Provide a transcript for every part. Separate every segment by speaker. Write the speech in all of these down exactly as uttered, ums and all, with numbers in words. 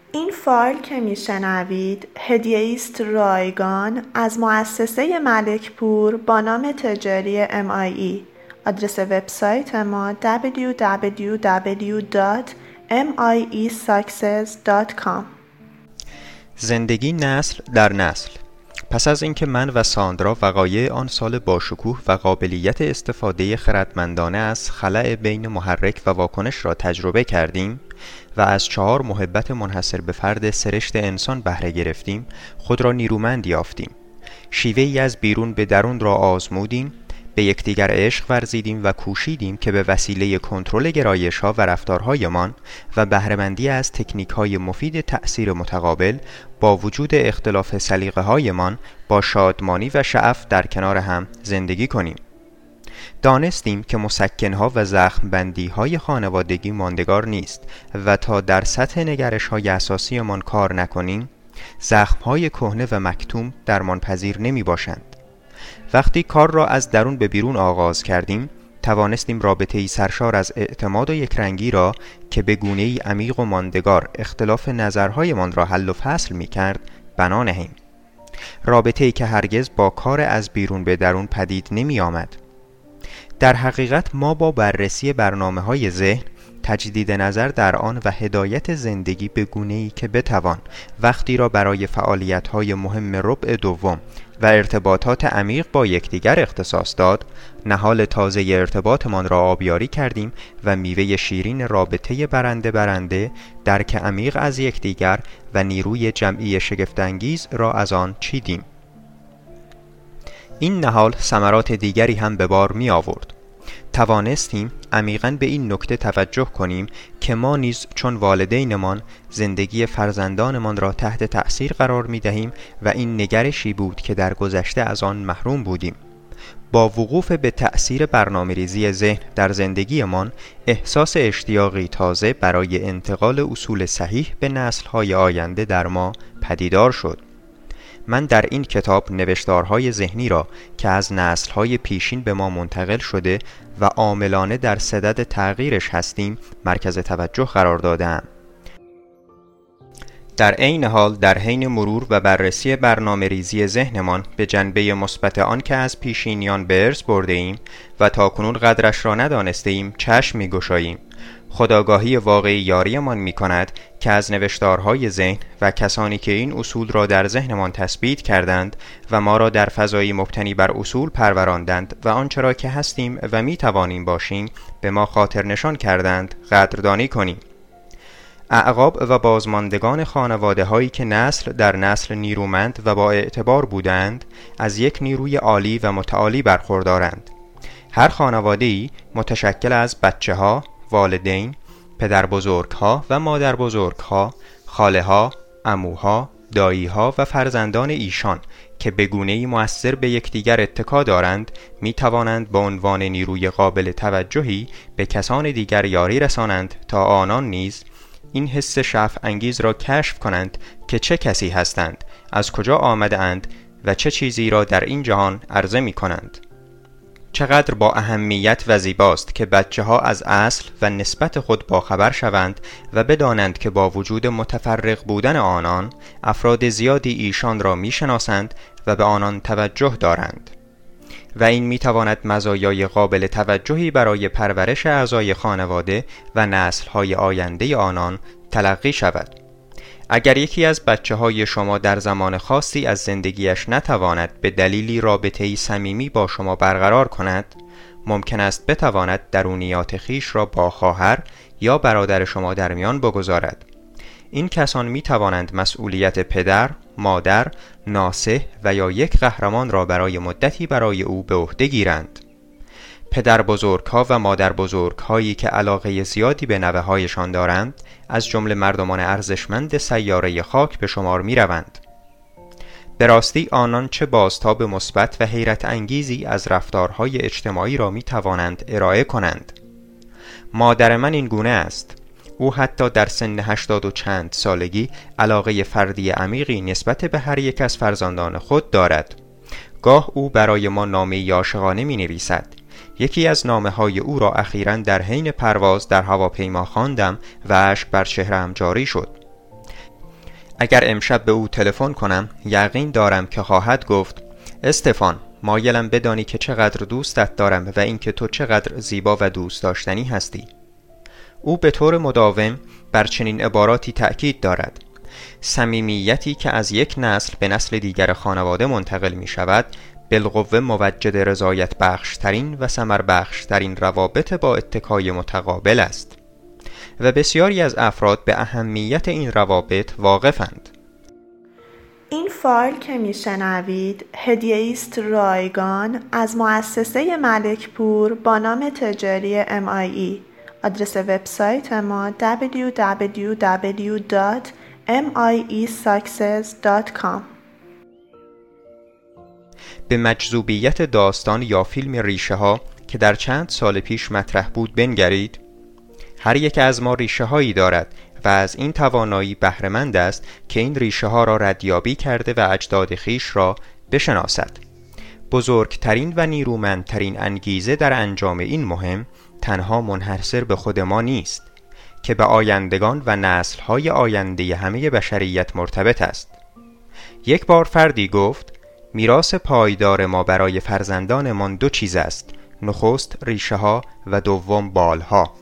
Speaker 1: این فایل که میشنوید هدیه است رایگان از مؤسسه ملکپور با نام تجاری ام آی ای. آدرس وبسایت ما دبلیو دبلیو دبلیو دات ام آی ای ساکسس دات کام.
Speaker 2: زندگی نسل در نسل. پس از اینکه من و ساندرا وقایع آن سال باشکوه و قابلیت استفاده خردمندانه از خلأ بین محرک و واکنش را تجربه کردیم و از چهار محبت منحصر به فرد سرشت انسان بهره گرفتیم، خود را نیرومند یافتیم. شیوه‌ای از بیرون به درون را آزمودیم، به یکدیگر عشق ورزیدیم و کوشیدیم که به وسیله کنترل گرایش‌ها و رفتارهایمان و بهره‌مندی از تکنیک‌های مفید تأثیر متقابل با وجود اختلاف سلیقه‌هایمان با شادمانی و شعف در کنار هم زندگی کنیم. دانستیم که مسکن‌ها و زخم‌بندی‌های خانوادگی ماندگار نیست و تا در سطح نگرش‌های اساسیمان کار نکنیم، زخم‌های کهنه و مکتوم درمانپذیر نمی‌باشند. وقتی کار را از درون به بیرون آغاز کردیم، توانستیم رابطه‌ای سرشار از اعتماد و یکرنگی را که به گونه‌ای عمیق و ماندگار اختلاف نظرهایمان را حل و فصل می‌کرد بنا نهیم. رابطه‌ای که هرگز با کار از بیرون به درون پدید نمی‌آمد. در حقیقت ما با بررسی برنامه‌های ذهن، تجدید نظر در آن و هدایت زندگی به گونه‌ای که بتوان وقتی را برای فعالیت‌های مهم ربع دوم و ارتباطات عمیق با یکدیگر اختصاص داد، نهال تازه ارتباطمان را آبیاری کردیم و میوه شیرین رابطه برنده برنده، درک عمیق از یکدیگر و نیروی جمعی شگفت‌انگیز را از آن چیدیم. این نهال ثمرات دیگری هم به بار می آورد. توانستیم عمیقاً به این نکته توجه کنیم که ما نیز چون والدینمان زندگی فرزندانمان را تحت تأثیر قرار می دهیم و این نگرشی بود که در گذشته از آن محروم بودیم. با وقوف به تأثیر برنامه‌ریزی ذهن در زندگیمان، احساس اشتیاقی تازه برای انتقال اصول صحیح به نسل‌های آینده در ما پدیدار شد. من در این کتاب نوشتارهای ذهنی را که از نسل‌های پیشین به ما منتقل شده و عاملانه در صدد تغییرش هستیم مرکز توجه قرار دادم. در عین حال در حین مرور و بررسی برنامه‌ریزی ذهنمان به جنبه مثبت آن که از پیشینیان به ارث برده ایم و تاکنون قدرش را ندانسته ایم چشم می‌گشاییم. خودآگاهی واقعی یاریمان می کند که از نوشتارهای ذهن و کسانی که این اصول را در ذهنمان تثبیت کردند و ما را در فضایی مبتنی بر اصول پروراندند و آنچه را که هستیم و می توانیم باشیم به ما خاطر نشان کردند قدردانی کنیم. اعقاب و بازماندگان خانواده هایی که نسل در نسل نیرومند و با اعتبار بودند از یک نیروی عالی و متعالی برخوردارند. هر خانواده‌ای متشکل از بچه ها، والدین، پدر بزرگها و مادر بزرگها، خاله ها، عموها، دایی ها و فرزندان ایشان که به گونه‌ای مؤثر به یکدیگر اتکا دارند، می توانند به عنوان نیروی قابل توجهی به کسان دیگر یاری رسانند تا آنان نیز این حس شعف انگیز را کشف کنند که چه کسی هستند، از کجا آمده اند و چه چیزی را در این جهان عرضه می کنند. چقدر با اهمیت و زیباست که بچه ها از اصل و نسبت خود باخبر شوند و بدانند که با وجود متفرق بودن آنان، افراد زیادی ایشان را می شناسند و به آنان توجه دارند. و این می تواند مزایای قابل توجهی برای پرورش اعضای خانواده و نسل‌های آینده آنان تلقی شود. اگر یکی از بچه های شما در زمان خاصی از زندگیش نتواند به دلیلی رابطه‌ای صمیمی با شما برقرار کند، ممکن است بتواند درونیات خیش را با خواهر یا برادر شما در میان بگذارد. این کسان می توانند مسئولیت پدر، مادر، ناصح و یا یک قهرمان را برای مدتی برای او به عهده گیرند. پدر بزرگ‌ها و مادر بزرگ‌هایی که علاقه زیادی به نوه‌هایشان دارند، از جمله مردمان ارزشمند سیاره خاک به شمار می‌روند. به راستی آنان چه بازتاب مثبت و حیرت انگیزی از رفتارهای اجتماعی را می‌توانند ارائه کنند. مادر من این گونه است. او حتی در سن هشتاد و چند سالگی علاقه فردی عمیقی نسبت به هر یک از فرزندان خود دارد. گاه او برای ما نامه‌ای عاشقانه می‌نویسد. یکی از نامه‌های او را اخیراً در حین پرواز در هواپیما خواندم و اشک بر چهره‌ام جاری شد. اگر امشب به او تلفن کنم یقین دارم که خواهد گفت استفان، مایلم بدانی که چقدر دوستت دارم و اینکه تو چقدر زیبا و دوست داشتنی هستی. او به طور مداوم بر چنین عباراتی تأکید دارد. صمیمیتی که از یک نسل به نسل دیگر خانواده منتقل می شود بالقوه موجد رضایت بخشترین و ثمر بخشترین روابط با اتکای متقابل است و بسیاری از افراد به اهمیت این روابط واقفند.
Speaker 1: این فایل که میشنوید هدیه است رایگان از مؤسسه ملک پور با نام تجاری ام آی ای. آدرس وبسایت ما دبلیو دبلیو دبلیو دات ام آی ای ساکسس دات کام.
Speaker 2: به مجذوبیت داستان یا فیلم ریشه ها که در چند سال پیش مطرح بود بنگرید. هر یک از ما ریشه هایی دارد و از این توانایی بهره‌مند است که این ریشه ها را ردیابی کرده و اجداد خیش را بشناسد. بزرگترین و نیرومندترین انگیزه در انجام این مهم تنها منحصر به خود ما نیست که به آیندگان و نسل‌های آینده همه بشریت مرتبط است. یک بار فردی گفت میراث پایدار ما برای فرزندانمان دو چیز است: نخست ریشه ها و دوم بال ها.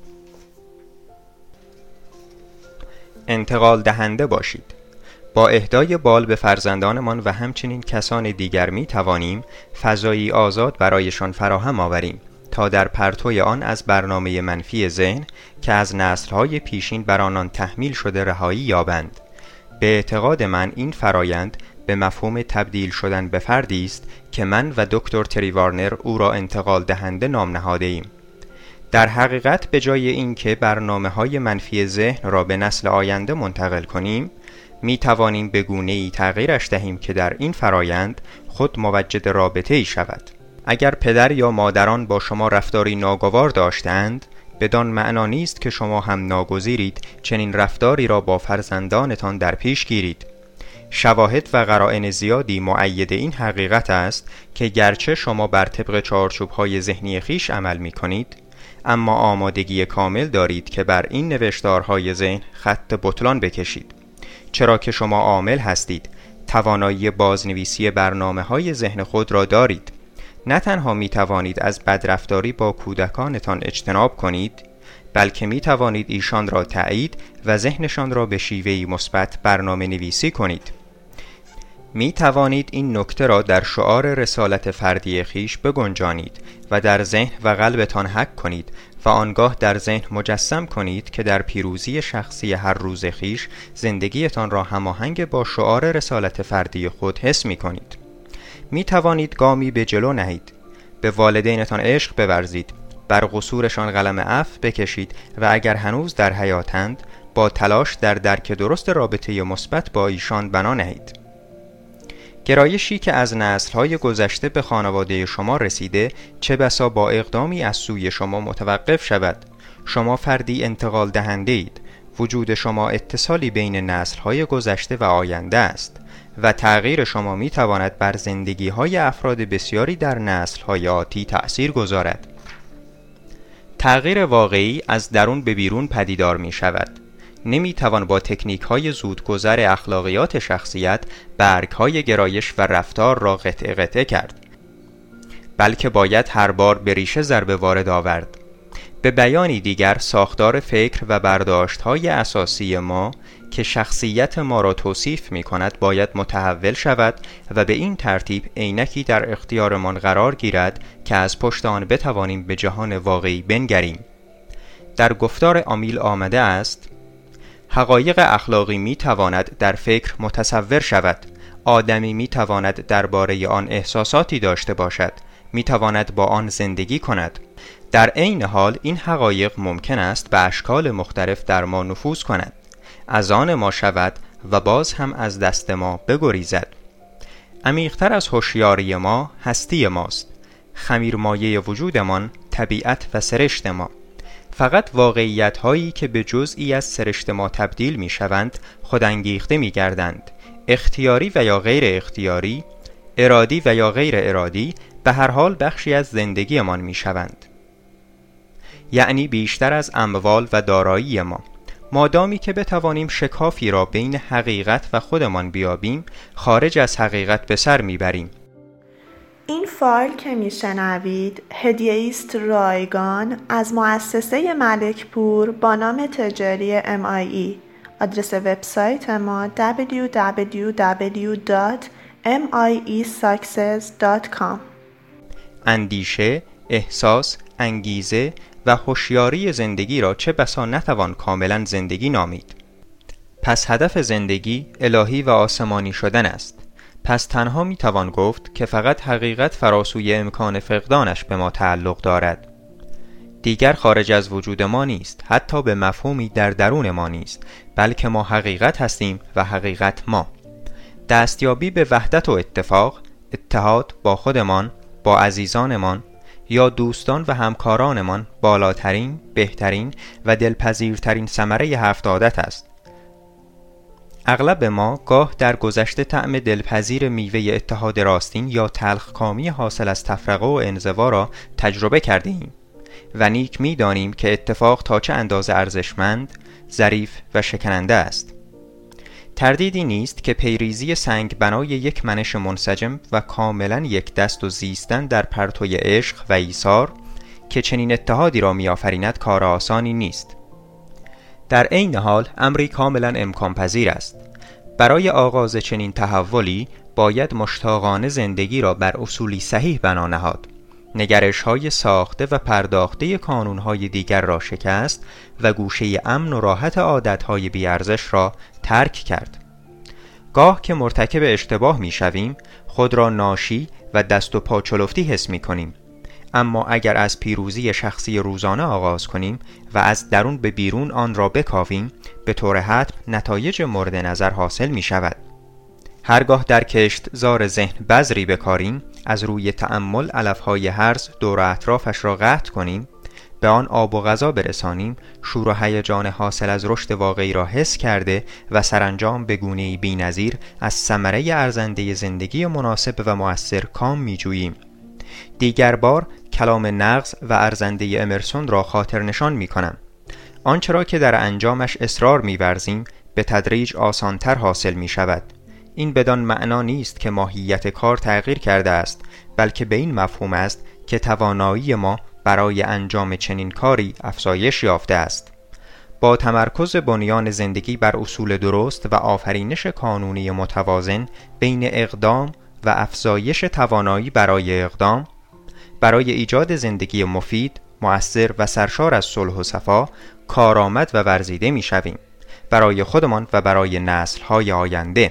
Speaker 2: انتقال دهنده باشید. با اهدای بال به فرزندانمان و همچنین کسان دیگر می توانیم فضایی آزاد برایشان فراهم آوریم تا در پرتوی آن از برنامه منفی ذهن که از نسل‌های پیشین بر آنان تحمیل شده رهایی یابند. به اعتقاد من این فرایند به مفهوم تبدیل شدن به فردی است که من و دکتر تری وارنر او را انتقال دهنده نام نهاده ایم. در حقیقت به جای اینکه برنامه‌های منفی ذهن را به نسل آینده منتقل کنیم، می توانیم به گونه‌ای تغییرش دهیم که در این فرایند خود موجد رابطه‌ای شود. اگر پدر یا مادران با شما رفتاری ناگوار داشتند، بدان معنا نیست که شما هم ناگزیرید چنین رفتاری را با فرزندانتان در پیش گیرید. شواهد و قرائن زیادی مؤید این حقیقت است که گرچه شما بر طبق چارچوب‌های ذهنی خیش عمل می‌کنید، اما آمادگی کامل دارید که بر این نوشتارهای ذهن خط بطلان بکشید، چرا که شما عامل هستید، توانایی بازنویسی برنامه‌های ذهن خود را دارید. نه تنها می توانید از بدرفتاری با کودکانتان اجتناب کنید، بلکه می توانید ایشان را تایید و ذهنشان را به شیوهی مثبت برنامه نویسی کنید. می توانید این نکته را در شعار رسالت فردی خیش بگنجانید و در ذهن و قلبتان حک کنید و آنگاه در ذهن مجسم کنید که در پیروزی شخصی هر روز خیش زندگیتان را هماهنگ با شعار رسالت فردی خود حس می کنید. می توانید گامی به جلو نهید، به والدینتان عشق بورزید، بر قصورشان قلم عفو بکشید و اگر هنوز در حیاتند با تلاش در درک درست رابطه مثبت با ایشان بنا نهید. گرایشی که از نسل‌های گذشته به خانواده شما رسیده چه بسا با اقدامی از سوی شما متوقف شود. شما فردی انتقال دهنده اید. وجود شما اتصالی بین نسل‌های گذشته و آینده است و تغییر شما می تواند بر زندگی‌های افراد بسیاری در نسل‌های آتی تأثیر گذارد. تغییر واقعی از درون به بیرون پدیدار می شود. نمی توان با تکنیک‌های زودگذر اخلاقیات شخصیت برگ‌های گرایش و رفتار را قطعه قطعه کرد، بلکه باید هر بار به ریشه ضربه وارد آورد. به بیانی دیگر ساختار فکر و برداشت‌های اساسی ما که شخصیت ما را توصیف می‌کند باید متحول شود و به این ترتیب عینکی در اختیارمان قرار گیرد که از پشت آن بتوانیم به جهان واقعی بنگریم. در گفتار آمیل آمده است: حقایق اخلاقی می‌تواند در فکر متصور شود. آدمی می‌تواند درباره آن احساساتی داشته باشد، می‌تواند با آن زندگی کند. در عین حال این حقایق ممکن است به اشکال مختلف در ما نفوذ کند، از آن ما شود و باز هم از دست ما بگریزد. عمیق‌تر از هوشیاری ما هستی ماست، خمیرمایه وجودمان، طبیعت و سرشت ما. فقط واقعیت هایی که به جزئی از سرشت ما تبدیل می شوند خودانگیخته می گردند. اختیاری و یا غیر اختیاری، ارادی و یا غیر ارادی، به هر حال بخشی از زندگی ما می شوند. یعنی بیشتر از اموال و دارایی ما. مادامی که بتوانیم شکافی را بین حقیقت و خودمان بیابیم، خارج از حقیقت به سر میبریم.
Speaker 1: این فایل که میشنوید هدیه است رایگان از مؤسسه ملک پور با نام تجاری ام آی ای. آدرس وبسایت ما دبلیو دبلیو دبلیو دات ام آی ای ساکسس دات کام.
Speaker 2: اندیشه، احساس، انگیزه و هوشیاری زندگی را چه بسا نتوان کاملا زندگی نامید. پس هدف زندگی الهی و آسمانی شدن است. پس تنها می توان گفت که فقط حقیقت فراسوی امکان فقدانش به ما تعلق دارد. دیگر خارج از وجود ما نیست، حتی به مفهومی در درون ما نیست، بلکه ما حقیقت هستیم و حقیقت ما. دستیابی به وحدت و اتفاق، اتحاد با خودمان، با عزیزانمان یا دوستان و همکارانمان بالاترین، بهترین و دلپذیرترین ثمره هفت عادت است. اغلب ما گاه در گذشته طعم دلپذیر میوه اتحاد راستین یا تلخکامی حاصل از تفرقه و انزوا را تجربه کرده ایم و نیک می دانیم که اتفاق تا چه اندازه ارزشمند، ظریف و شکننده است. تردیدی نیست که پیریزی سنگ بنای یک منش منسجم و کاملا یک دست و زیستن در پرتوی عشق و ایثار که چنین اتحادی را می آفریند کار آسانی نیست. در عین حال امری کاملا امکان پذیر است. برای آغاز چنین تحولی باید مشتاقانه زندگی را بر اصولی صحیح بنا نهاد، نگرش‌های ساخته و پرداخته کانون‌های دیگر را شکست و گوشه امن و راحت عادت‌های بی‌ارزش را ترک کرد. گاه که مرتکب اشتباه می‌شویم، خود را ناشی و دست و پا چلفتی حس می‌کنیم. اما اگر از پیروزی شخصی روزانه آغاز کنیم و از درون به بیرون آن را بکاویم، به طور حتم نتایج مورد نظر حاصل می شود. هرگاه در کشت زار ذهن بذری بکاریم، از روی تأمل علفهای هرز دور و اطرافش را قطع کنیم، به آن آب و غذا برسانیم، شور و هیجان حاصل از رشد واقعی را حس کرده و سرانجام به گونه‌ای بی‌نظیر از ثمره ارزنده زندگی مناسب و مؤثر کام می جوییم. دیگر بار کلام نغز و ارزنده امرسون را خاطر نشان می کنم. آنچه را که در انجامش اصرار می ورزیم به تدریج آسانتر حاصل می شود. این بدان معنا نیست که ماهیت کار تغییر کرده است، بلکه به این مفهوم است که توانایی ما برای انجام چنین کاری افزایش یافته است. با تمرکز بنیان زندگی بر اصول درست و آفرینش کانونی متوازن بین اقدام و افزایش توانایی برای اقدام، برای ایجاد زندگی مفید، مؤثر و سرشار از صلح و صفا کارآمد و ورزیده می شویم، برای خودمان و برای نسل‌های آینده.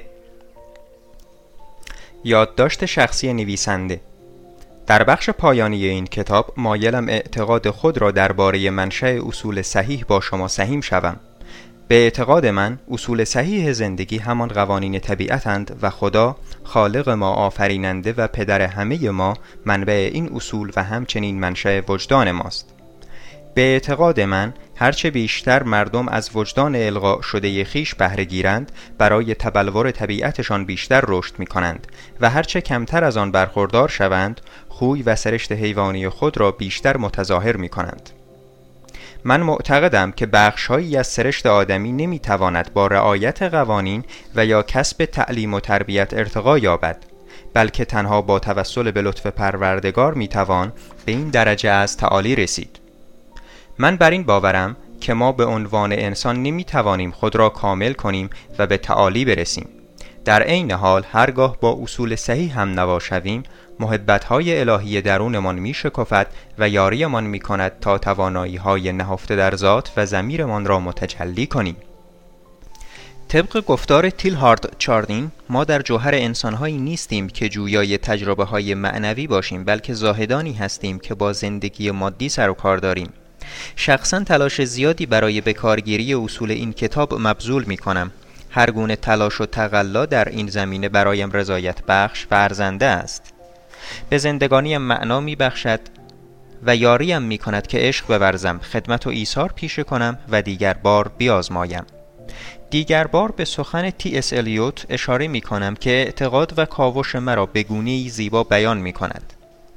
Speaker 2: یادداشت شخصی نویسنده. در بخش پایانی این کتاب مایلم اعتقاد خود را درباره منشأ اصول صحیح با شما سهیم شوم. به اعتقاد من اصول صحیح زندگی همان قوانین طبیعتند و خدا خالق ما، آفریننده و پدر همه ما، منبع این اصول و همچنین منشأ وجدان ماست. به اعتقاد من هرچه بیشتر مردم از وجدان الغا شده خیش بهره گیرند، برای تبلور طبیعتشان بیشتر رشد می کنند و هرچه کمتر از آن برخوردار شوند، خوی و سرشت حیوانی خود را بیشتر متظاهر می کنند. من معتقدم که بخش‌هایی از سرشت آدمی نمی‌تواند با رعایت قوانین و یا کسب تعلیم و تربیت ارتقا یابد، بلکه تنها با توسل به لطف پروردگار می‌توان به این درجه از تعالی رسید. من بر این باورم که ما به عنوان انسان نمی‌توانیم خود را کامل کنیم و به تعالی برسیم. در عین حال هرگاه با اصول صحیح هم نوا شویم، محبت‌های الهی درونمان می‌شکفد و یاریمان می‌کند تا توانایی‌های نهفته در ذات و ضمیرمان را متجلی کنیم. طبق گفتار تیلهارد چاردین، ما در جوهر انسان‌هایی نیستیم که جویای تجربه‌های معنوی باشیم، بلکه زاهدانی هستیم که با زندگی مادی سر و کار داریم. شخصاً تلاش زیادی برای بکارگیری اصول این کتاب مبذول می‌کنم. هر گونه تلاش و تقلا در این زمینه برایم رضایت بخش و ارزنده است. به زندگانیم معنا می بخشد و یاریم می کند که عشق بورزم، خدمت و ایثار پیشه کنم و دیگر بار بیازمایم. دیگر بار به سخن تی اس الیوت اشاره می کنم که اعتقاد و کاوش مرا به گونه‌ای زیبا بیان می کند.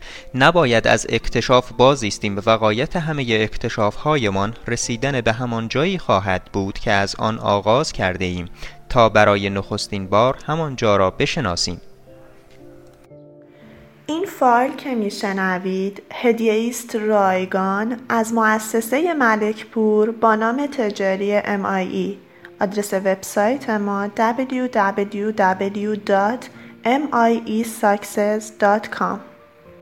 Speaker 2: نباید از اکتشاف باز ایستیم و غایت همه اکتشاف هایمان رسیدن به همان جایی خواهد بود که از آن آغاز کرده ایم تا برای نخستین بار همان جا را بشناسیم.
Speaker 1: این فایل که میشنوید هدیه است رایگان از مؤسسه ملک پور با نام تجاری ام آی ای. آدرس وبسایت ما دبلیو دبلیو دبلیو دات ام آی ای ساکسس دات کام